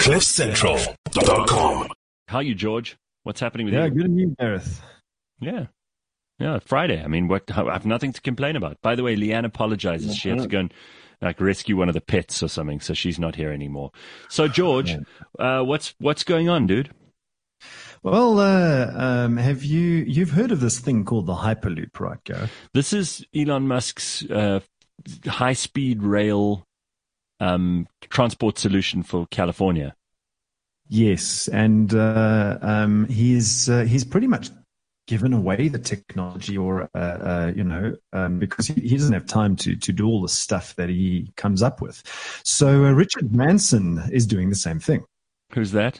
CliffCentral.com. How are you, George? What's happening with you? Yeah, good on you, Gareth. Yeah, Friday. I mean, I have nothing to complain about. By the way, Leanne apologizes. She had to go and rescue one of the pets or something, so she's not here anymore. So, George, what's going on, dude? Well, have you've heard of this thing called the Hyperloop, right, Gareth? This is Elon Musk's high-speed rail transport solution for California. Yes, and he's pretty much given away the technology, or because he doesn't have time to do all the stuff that he comes up with. So Richard Branson is doing the same thing. Who's that?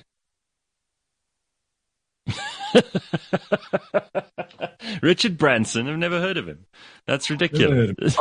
Richard Branson. I've never heard of him. That's ridiculous.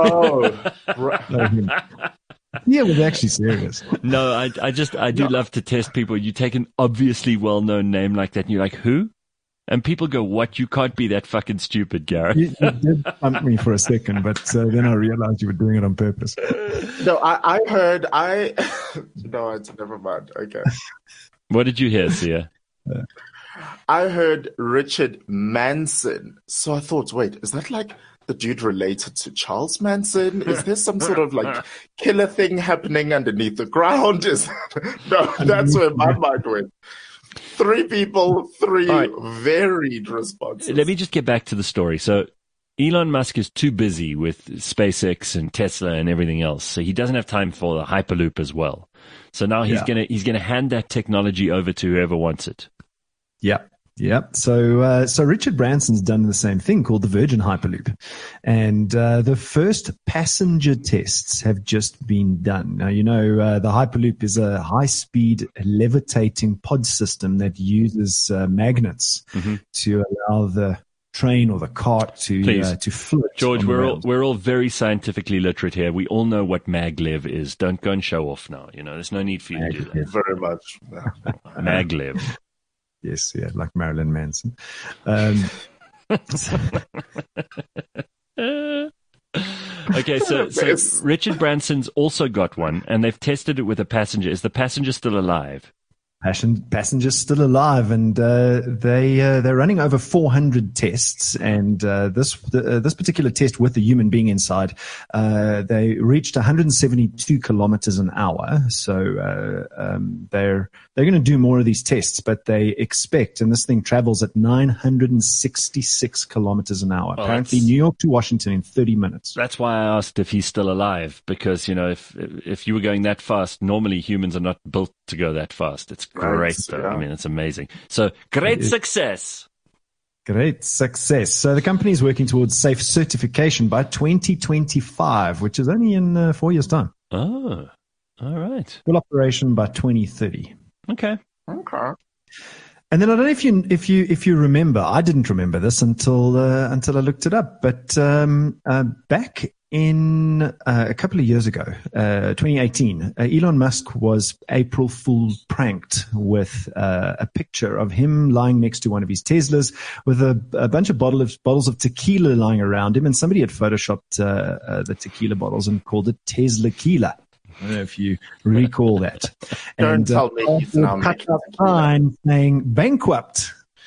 Yeah, it was actually serious. No, I do love to test people. You take an obviously well-known name like that, and you're like, who? And people go, what? You can't be that fucking stupid, Gareth. You did pump me for a second, but then I realized you were doing it on purpose. No, I heard, no, it's never mind. Okay. What did you hear, Sia? I heard Richard Manson. So I thought, wait, is that like the dude related to Charles Manson? Is there some sort of like killer thing happening underneath the ground? No, that's where my mind went. 3 people, 3 varied responses. Let me just get back to the story. So Elon Musk is too busy with SpaceX and Tesla and everything else, so he doesn't have time for the Hyperloop as well. So now he's gonna hand that technology over to whoever wants it. Yeah. So Richard Branson's done the same thing called the Virgin Hyperloop, and the first passenger tests have just been done. Now, the Hyperloop is a high-speed levitating pod system that uses magnets to allow the train or the cart to float. George, we're all very scientifically literate here. We all know what maglev is. Don't go and show off now. There's no need for you to do that. Very much. Maglev. Yes, yeah, like Marilyn Manson. Okay, so Richard Branson's also got one, and they've tested it with a passenger. Is the passenger still alive? Passengers still alive, and they're running over 400 tests. And this particular test with the human being inside, they reached 172 kilometers an hour. So they're going to do more of these tests, but they expect, and this thing travels at 966 kilometers an hour. Apparently, New York to Washington in 30 minutes. That's why I asked if he's still alive, because if you were going that fast, normally humans are not built to go that fast. It's great, though. Yeah. I mean, it's amazing. So, great success. Great success. So the company is working towards safe certification by 2025, which is only in 4 years' time. Oh, all right. Full operation by 2030. Okay. And then I don't know if you remember, I didn't remember this until I looked it up, but back in a couple of years ago, 2018, Elon Musk was April Fool pranked with a picture of him lying next to one of his Teslas with a bunch of bottles of tequila lying around him, and somebody had photoshopped the tequila bottles and called it Tesla-quila. I don't know if you recall that. Don't tell me he's now making a fine saying bankrupt.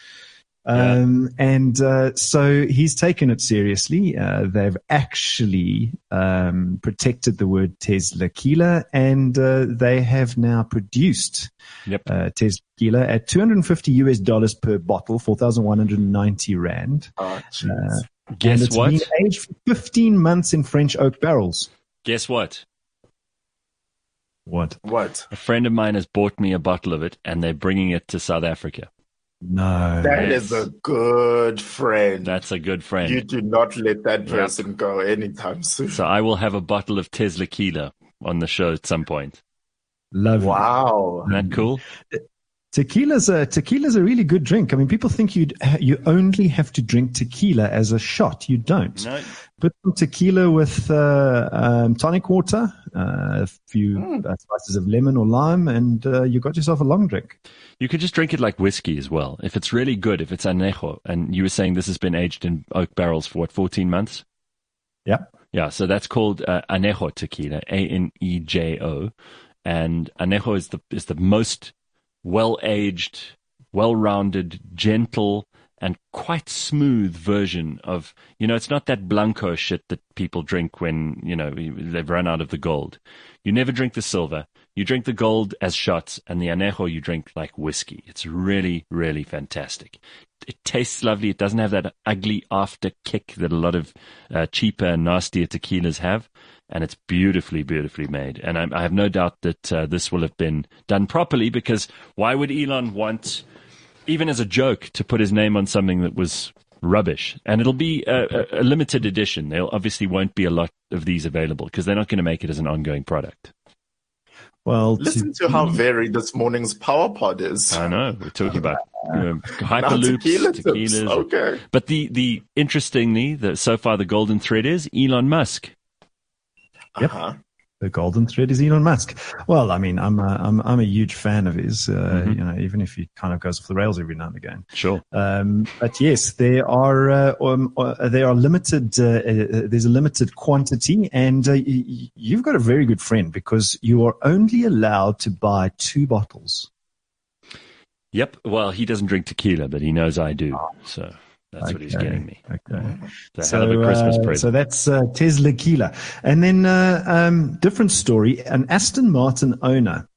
So he's taken it seriously. They've actually protected the word Tesla-quila, and they have now produced Tesla-quila at $250 per bottle, 4,190 rand. Oh, jeez. Guess what? It's been aged for 15 months in French oak barrels. Guess what? What? A friend of mine has bought me a bottle of it, and they're bringing it to South Africa. No. That is a good friend. That's a good friend. You do not let that person go anytime soon. So I will have a bottle of Tesla-quila on the show at some point. Lovely. Wow. Isn't that cool? Tequila's a really good drink. I mean, people think you only have to drink tequila as a shot. You don't. No. Put some tequila with tonic water, a few slices of lemon or lime, and you got yourself a long drink. You could just drink it like whiskey as well. If it's really good, if it's anejo, and you were saying this has been aged in oak barrels for 14 months? Yeah. Yeah, so that's called anejo tequila, Anejo. And anejo is the most well-aged, well-rounded, gentle, and quite smooth version of, it's not that Blanco shit that people drink when, they've run out of the gold. You never drink the silver. You drink the gold as shots, and the anejo you drink like whiskey. It's really, really fantastic. It tastes lovely. It doesn't have that ugly after kick that a lot of cheaper and nastier tequilas have. And it's beautifully, beautifully made. And I have no doubt that this will have been done properly, because why would Elon want, even as a joke, to put his name on something that was rubbish? And it'll be a limited edition. There obviously won't be a lot of these available because they're not going to make it as an ongoing product. Well, listen to how varied this morning's Power Pod is. I know. We're talking about Hyperloops, tequilas. Okay. But the interestingly, so far the golden thread is Elon Musk. Yep. The golden thread is Elon Musk. Well, I mean, I'm a huge fan of his. Even if he kind of goes off the rails every now and again. Sure. But yes, there are limited. There's a limited quantity, and you've got a very good friend because you are only allowed to buy 2 bottles. Yep. Well, he doesn't drink tequila, but he knows I do. So. That's what he's getting me. Okay. It's a hell of a Christmas present. So that's Tesla Keela. And then different story, an Aston Martin owner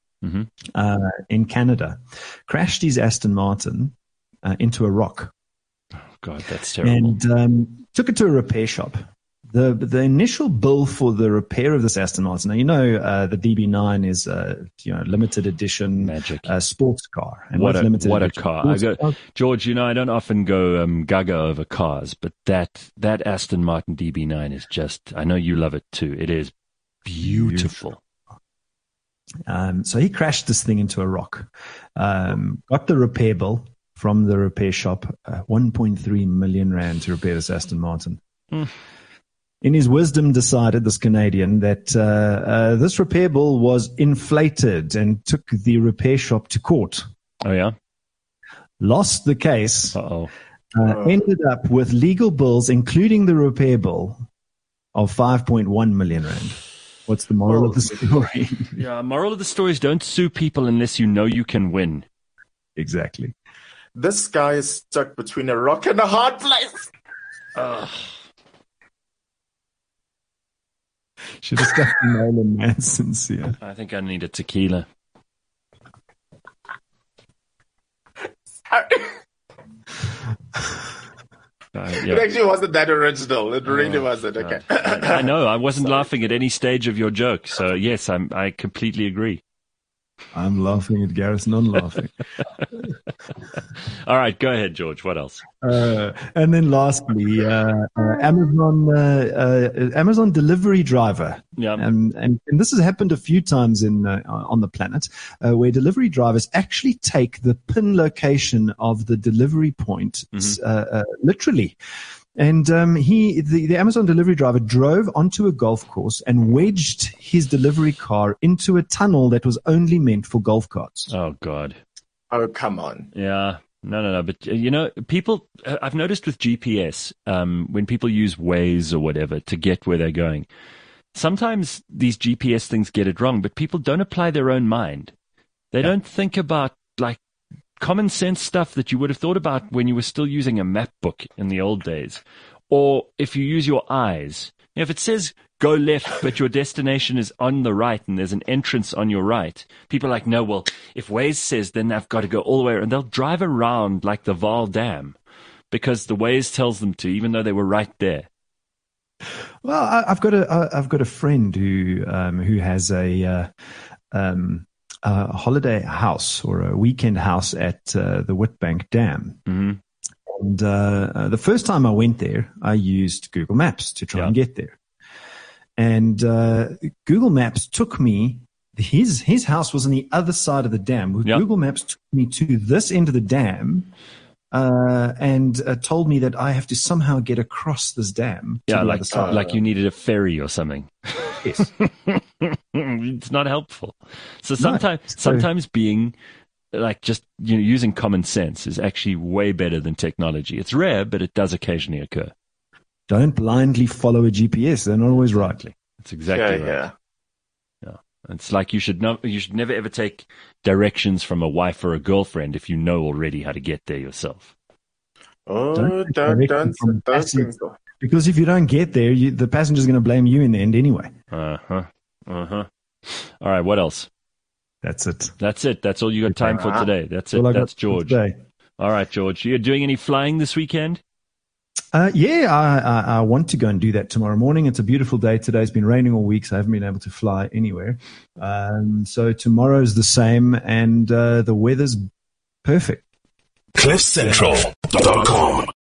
in Canada crashed his Aston Martin into a rock. Oh, God, that's terrible. And took it to a repair shop. The initial bill for the repair of this Aston Martin, now the DB9 is limited edition magic sports car. And what a car! George, I don't often go gaga over cars, but that Aston Martin DB9 is just. I know you love it too. It is beautiful. So he crashed this thing into a rock. Got the repair bill from the repair shop, 1.3 million rand to repair this Aston Martin. In his wisdom, decided this Canadian that this repair bill was inflated and took the repair shop to court. Oh, yeah? Lost the case. Uh-oh. Ended up with legal bills, including the repair bill, of 5.1 million rand. What's the moral of the story? Yeah, moral of the story is don't sue people unless you know you can win. Exactly. This guy is stuck between a rock and a hard place. Should have stuck to Marilyn Manson's here. I think I need a tequila. Sorry. It actually wasn't that original. It really wasn't. Okay. I know. I wasn't laughing at any stage of your joke. So, yes, I completely agree. I'm laughing at Gareth non-laughing. All right, go ahead, George. What else? And then lastly, Amazon delivery driver. Yeah. And this has happened a few times on the planet, where delivery drivers actually take the pin location of the delivery point literally. And the Amazon delivery driver drove onto a golf course and wedged his delivery car into a tunnel that was only meant for golf carts. Oh, God. Oh, come on. Yeah. No. But, people, I've noticed with GPS, when people use Waze or whatever to get where they're going, sometimes these GPS things get it wrong, but people don't apply their own mind. They don't think about, common sense stuff that you would have thought about when you were still using a map book in the old days. Or if you use your eyes. If it says go left, but your destination is on the right and there's an entrance on your right, people are like, no, well, if Waze says, then I've got to go all the way around. And they'll drive around like the Vaal Dam because the Waze tells them to, even though they were right there. Well, I've got a friend who has a holiday house or a weekend house at the Witbank Dam. Mm-hmm. And the first time I went there, I used Google Maps to try and get there. And Google Maps took me, his house was on the other side of the dam. Google Maps took me to this end of the dam and told me that I have to somehow get across this dam. Yeah, like you needed a ferry or something. Yes. It's not helpful. So sometimes being just using common sense is actually way better than technology. It's rare, but it does occasionally occur. Don't blindly follow a GPS. They're not always right. That's exactly right. Yeah. It's like you should never ever take directions from a wife or a girlfriend if you know already how to get there yourself. Oh, don't because if you don't get there, the passenger's going to blame you in the end anyway. All right, what else? That's it. That's all you got time for today. That's it. That's George. All right, George. You're doing any flying this weekend? I want to go and do that tomorrow morning. It's a beautiful day today. It's been raining all week, so I haven't been able to fly anywhere. So tomorrow's the same, and the weather's perfect. CliffCentral.com